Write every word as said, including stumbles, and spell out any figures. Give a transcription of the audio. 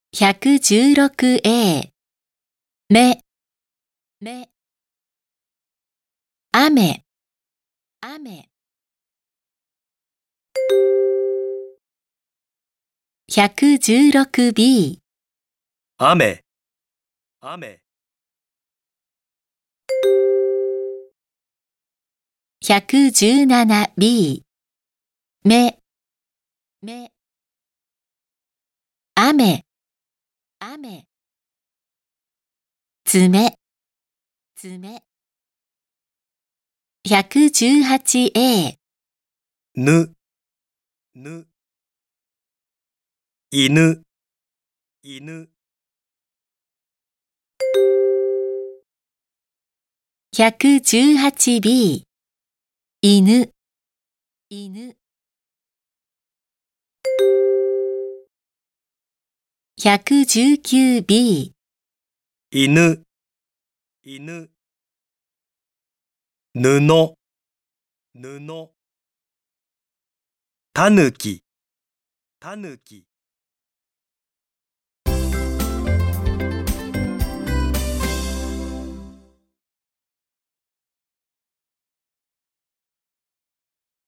ひゃくじゅうろくエー め、め、雨、雨。ひゃくじゅうろくビー雨、雨。 ひゃくじゅうななビー め、め、雨、雨。爪、爪。ひゃくじゅうはちエーぬ、ぬ。犬、犬。 ひゃくじゅうはちビー 犬、犬。ひゃくじゅうきゅうビー犬、犬。布、布。たぬき、たぬき。